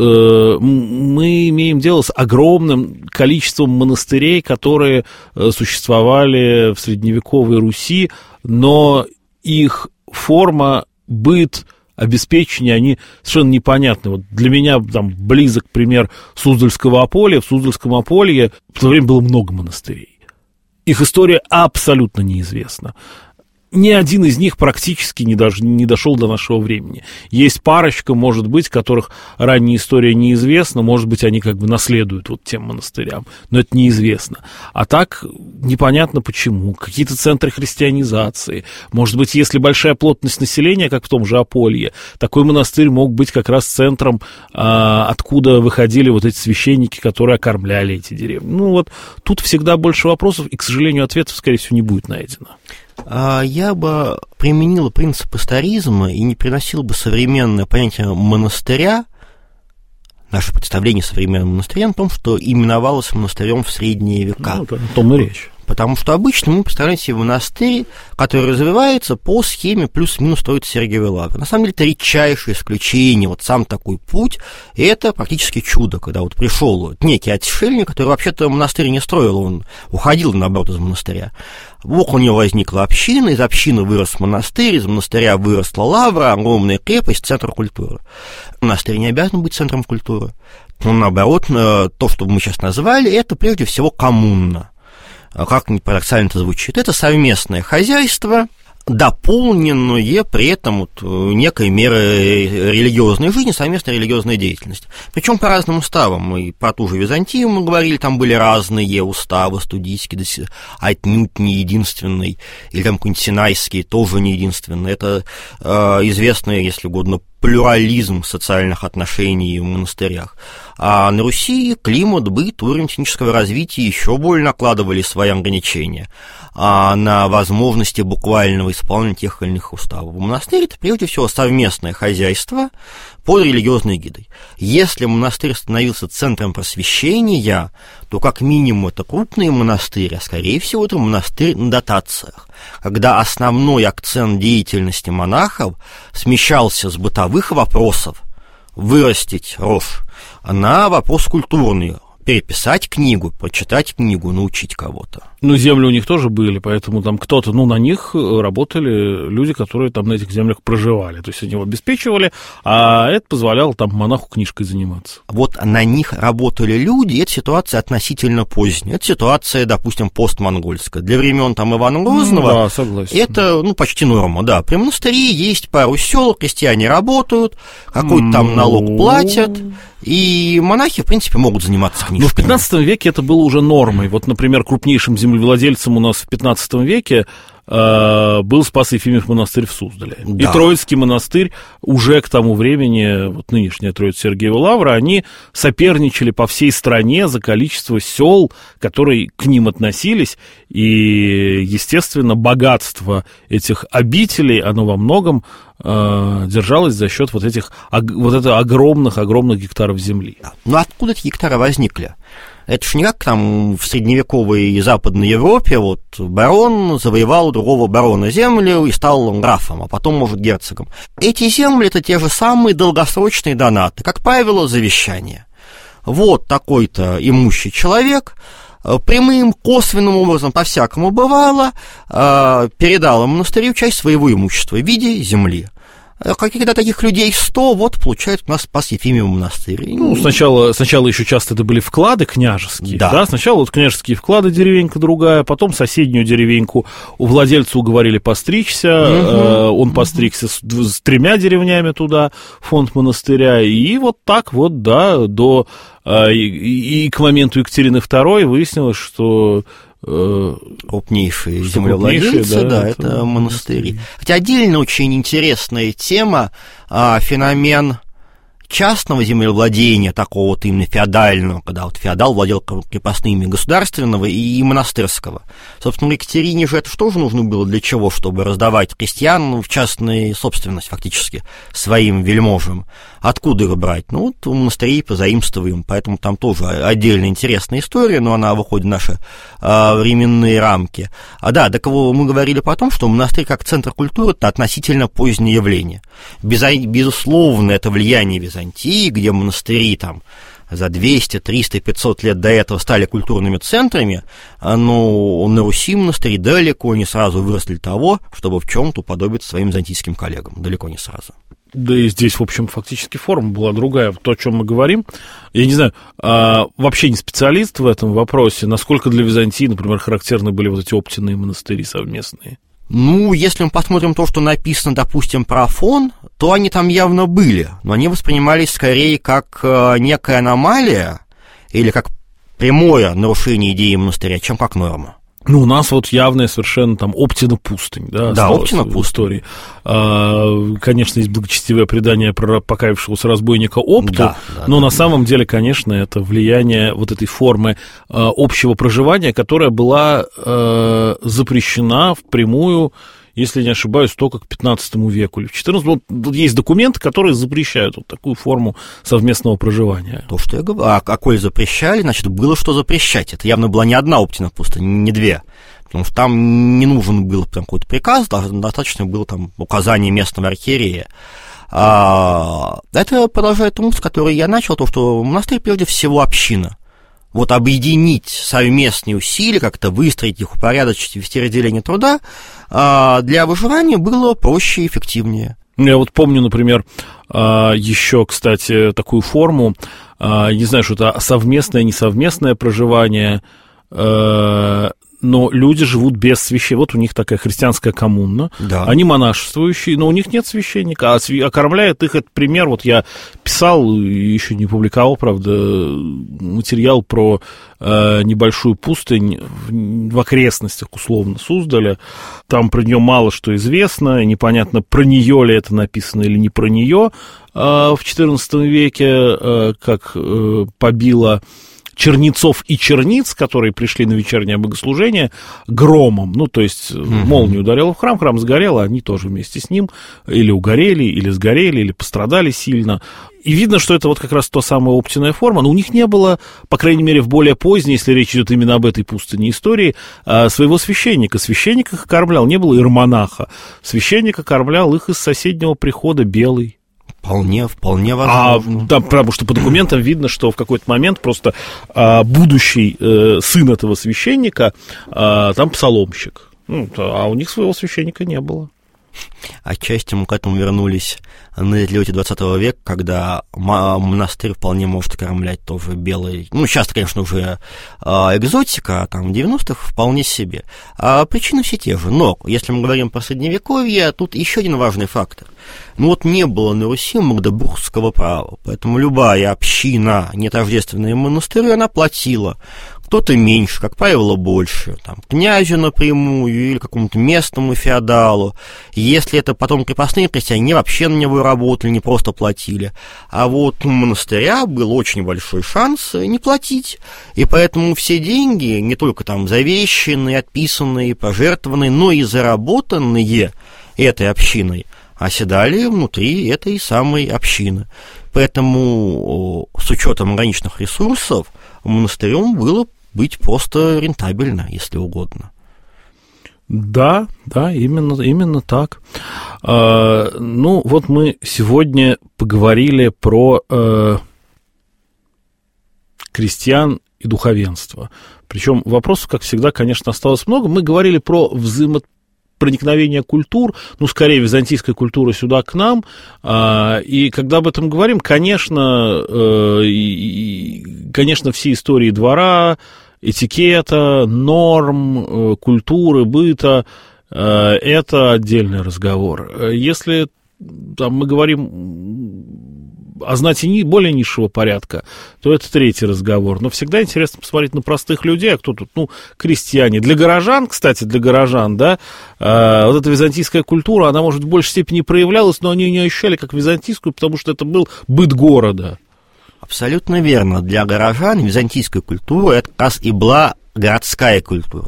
Мы имеем дело с огромным количеством монастырей, которые существовали в средневековой Руси, но их форма, быт, обеспечение, они совершенно непонятны. Вот для меня там близок пример Суздальского Аполья. В Суздальском Аполье в то время было много монастырей. Их история абсолютно неизвестна. Ни один из них практически не дошел до нашего времени. Есть парочка, может быть, которых ранняя история неизвестна, может быть, они как бы наследуют вот тем монастырям, но это неизвестно. А так непонятно почему. Какие-то центры христианизации. Может быть, если большая плотность населения, как в том же Аполье, такой монастырь мог быть как раз центром, откуда выходили вот эти священники, которые окормляли эти деревни. Ну вот тут всегда больше вопросов, и, к сожалению, ответов, скорее всего, не будет найдено. Я бы применил принцип историзма и не переносил бы современное понятие монастыря, наше представление современного монастыря, на том, что именовалось монастырем в средние века. Ну, о том и речь. Потому что обычно мы представляем себе монастырь, который развивается по схеме плюс-минус строится Сергиевой Лавры. На самом деле это редчайшее исключение, вот сам такой путь, и это практически чудо, когда вот пришел некий отшельник, который вообще-то монастырь не строил, он уходил, наоборот, из монастыря. Около него возникла община, из общины вырос монастырь, из монастыря выросла лавра, огромная крепость, центр культуры. Монастырь не обязан быть центром культуры, но наоборот, то, что мы сейчас назвали, это прежде всего коммуна. Как ни парадоксально это звучит, это совместное хозяйство, дополненное при этом вот некой мерой религиозной жизни, совместной религиозной деятельности. Причем по разным уставам. И про ту же Византию мы говорили, там были разные уставы студийские, отнюдь не единственный, или там какой-нибудь синайский, тоже не единственный. Это известный, если угодно, плюрализм социальных отношений в монастырях. А на Руси климат, быт, уровень технического развития еще более накладывали свои ограничения на возможности буквального исполнения тех или иных уставов. Монастырь – это прежде всего совместное хозяйство под религиозной гидой. Если монастырь становился центром просвещения, то как минимум это крупный монастырь, а скорее всего это монастырь на дотациях, когда основной акцент деятельности монахов смещался с бытовых вопросов вырастить рожь на вопрос культурный, переписать книгу, прочитать книгу, научить кого-то. Ну, земли у них тоже были, поэтому там кто-то, на них работали люди, которые там на этих землях проживали. То есть они его обеспечивали, а это позволяло там монаху книжкой заниматься. Вот на них работали люди, и эта ситуация относительно поздняя. Это ситуация, допустим, постмонгольская. Для времен там Ивана Грозного да, согласен. Это, почти норма, да. При монастыре есть пару сел, крестьяне работают, какой-то там налог платят, и монахи, в принципе, могут заниматься книжками. Но в 15 веке это было уже нормой. Вот, например, крупнейшим землевладельцем у нас в 15 веке был Спас-Ефимьев монастырь в Суздале. Да. И Троицкий монастырь уже к тому времени, вот нынешняя Троице-Сергиева Лавра, они соперничали по всей стране за количество сел, которые к ним относились, и, естественно, богатство этих обителей, оно во многом держалось за счет вот этих огромных гектаров земли. Но откуда эти гектары возникли? Это ж не как там в средневековой Западной Европе, вот барон завоевал у другого барона землю и стал графом, а потом, может, герцогом. Эти земли — это те же самые долгосрочные донаты, как правило, завещания. Вот такой-то имущий человек прямым, косвенным образом, по-всякому бывало, передал монастырю часть своего имущества в виде земли. Когда таких людей 100, вот получается у нас Спас-Ефимьев монастырь. Сначала еще часто это были вклады княжеские. Да. Сначала вот княжеские вклады, деревенька другая, потом соседнюю деревеньку у владельца уговорили постричься, он постригся с 3 деревнями туда, фонд монастыря, и вот так вот, да, и к моменту Екатерины II выяснилось, что крупнейшие землевладельцы, да, это монастыри. Хотя отдельно очень интересная тема, феномен частного землевладения, такого вот именно феодального, когда вот феодал владел крепостными государственного и монастырского. Собственно, Екатерине же это что же нужно было для чего? Чтобы раздавать крестьян в частную собственность фактически своим вельможам. Откуда их брать? Вот у монастырей позаимствуем, поэтому там тоже отдельно интересная история, но она выходит в наши временные рамки. Так мы говорили потом, что монастырь как центр культуры — это относительно позднее явление. Безусловно, это влияние Византии, где монастыри там за 200, 300, 500 лет до этого стали культурными центрами, но на Руси монастыри далеко не сразу выросли того, чтобы в чем-то уподобиться своим византийским коллегам. Далеко не сразу. Да и здесь, в общем, фактически форма была другая. То, о чем мы говорим, я не знаю, вообще не специалист в этом вопросе, насколько для Византии, например, характерны были вот эти оптинные монастыри совместные. Если мы посмотрим то, что написано, допустим, про Афон, то они там явно были, но они воспринимались скорее как некая аномалия или как прямое нарушение идеи монастыря, чем как норма. У нас вот явная совершенно там Оптина пустынь, да, Оптина пустынь. В истории. Конечно, есть благочестивое предание про покаявшегося разбойника Опту, но на самом деле, конечно, это влияние вот этой формы общего проживания, которая была запрещена впрямую, если не ошибаюсь, только к 15 веку или в 14. Тут есть документы, которые запрещают вот такую форму совместного проживания. То, что я говорю. А коль запрещали, значит, было что запрещать. Это явно была не одна Оптина пустынь, не 2. Потому что там не нужен был прям какой-то приказ, достаточно было там указание местного архиерея. Это продолжает мысль, с которой я начал, то, что монастырь прежде всего община. Вот объединить совместные усилия, как-то выстроить их, упорядочить, вести разделение труда, для выживания было проще и эффективнее. Я вот помню, например, еще, кстати, такую форму, не знаю, что это совместное, несовместное проживание, но люди живут без священника. Вот у них такая христианская коммуна, они монашествующие, но у них нет священника, а кормляет их, это пример, вот я писал, еще не публиковал, правда, материал про небольшую пустынь в окрестностях, условно, Суздаля, там про нее мало что известно, непонятно, про нее ли это написано или не про нее в XIV веке, как побило чернецов и черниц, которые пришли на вечернее богослужение, громом. То есть молния ударила в храм, храм сгорел, а они тоже вместе с ним или угорели, или сгорели, или пострадали сильно. И видно, что это вот как раз та самая оптинная форма, но у них не было, по крайней мере, в более поздней, если речь идет именно об этой пустыне истории, своего священника. Священник их кормлял, не было иеромонаха. Священника кормлял их из соседнего прихода белый. Вполне возможно. Да, потому что по документам видно, что в какой-то момент просто будущий сын этого священника там псаломщик. А у них своего священника не было. Отчасти мы к этому вернулись на излете 20 века, когда монастырь вполне может окормлять тоже белый. Сейчас, конечно, уже экзотика, а там в 90-х вполне себе. А причины все те же. Но, если мы говорим про Средневековье, тут еще один важный фактор. Не было на Руси магдебургского права, поэтому любая община, не тождественная монастырю, она платила. Кто-то меньше, как правило, больше, князю напрямую или какому-то местному феодалу. Если это потом крепостные крестьяне, они вообще на него работали, не просто платили. А вот у монастыря был очень большой шанс не платить. И поэтому все деньги, не только завещанные, отписанные, пожертвованные, но и заработанные этой общиной, оседали внутри этой самой общины. Поэтому с учетом ограниченных ресурсов монастырем было быть просто рентабельно, если угодно. Да, именно так. Вот мы сегодня поговорили про крестьян и духовенство. Причем вопросов, как всегда, конечно, осталось много. Мы говорили про взаимопроникновение культур, скорее византийской культуры сюда к нам. И когда об этом говорим, конечно, все истории двора, этикета, норм, культуры, быта – это отдельный разговор. Если мы говорим о знати более низшего порядка, то это третий разговор. Но всегда интересно посмотреть на простых людей, а кто тут, крестьяне. Для горожан, да, вот эта византийская культура, она, может, в большей степени проявлялась, но они ее не ощущали как византийскую, потому что это был быт города. Абсолютно верно. Для горожан византийская культура это как раз и была городская культура.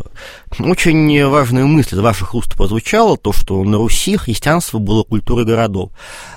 Очень важная мысль из ваших уст прозвучала, то, что на Руси христианство было культурой городов.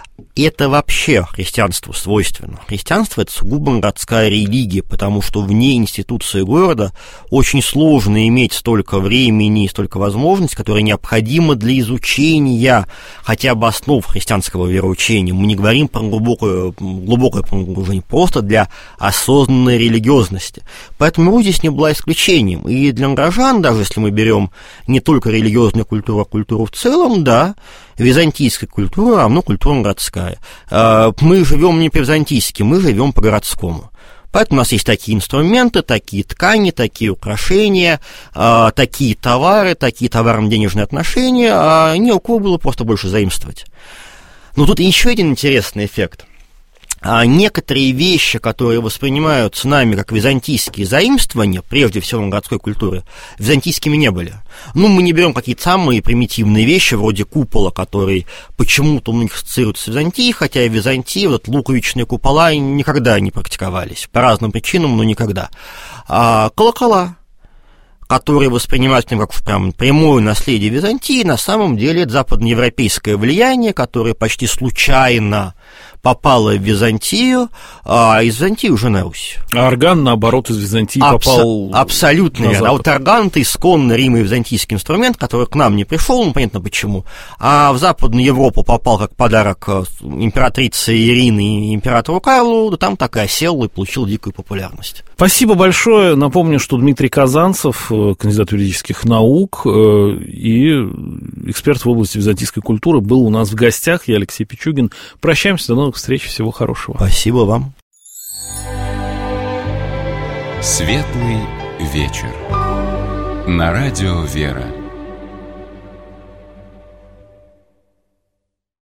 И это вообще христианству свойственно. Христианство – это сугубо городская религия, потому что вне институции города очень сложно иметь столько времени и столько возможностей, которые необходимы для изучения хотя бы основ христианского вероучения. Мы не говорим про глубокое погружение, просто для осознанной религиозности. Поэтому Русь здесь не была исключением. И для горожан, даже если мы берем не только религиозную культуру, а культуру в целом, да, византийская культура равно культура городская. Мы живем не по-византийски, мы живем по-городскому. Поэтому у нас есть такие инструменты, такие ткани, такие украшения, такие товары, такие товарно-денежные отношения, а не у кого было просто больше заимствовать. Но тут еще один интересный эффект. Некоторые вещи, которые воспринимаются нами как византийские заимствования, прежде всего в городской культуре, византийскими не были. Мы не берем какие-то самые примитивные вещи, вроде купола, который почему-то у них ассоциируется с Византией, хотя в Византии луковичные купола никогда не практиковались, по разным причинам, но никогда. Колокола, которые воспринимаются как прям прямое наследие Византии, на самом деле это западноевропейское влияние, которое почти случайно попало в Византию, а из Византии уже на Русь. А орган, наоборот, из Византии попал абсолютно верно. А вот орган – это исконно римо- и византийский инструмент, который к нам не пришел, понятно почему, а в Западную Европу попал как подарок императрице Ирине и императору Карлу, да там так и осел и получил дикую популярность. Спасибо большое. Напомню, что Дмитрий Казанцев, кандидат юридических наук и эксперт в области византийской культуры, был у нас в гостях. Я Алексей Пичугин. Прощаемся, до новых встреч, всего хорошего. Спасибо вам. Светлый вечер. На радио «Вера».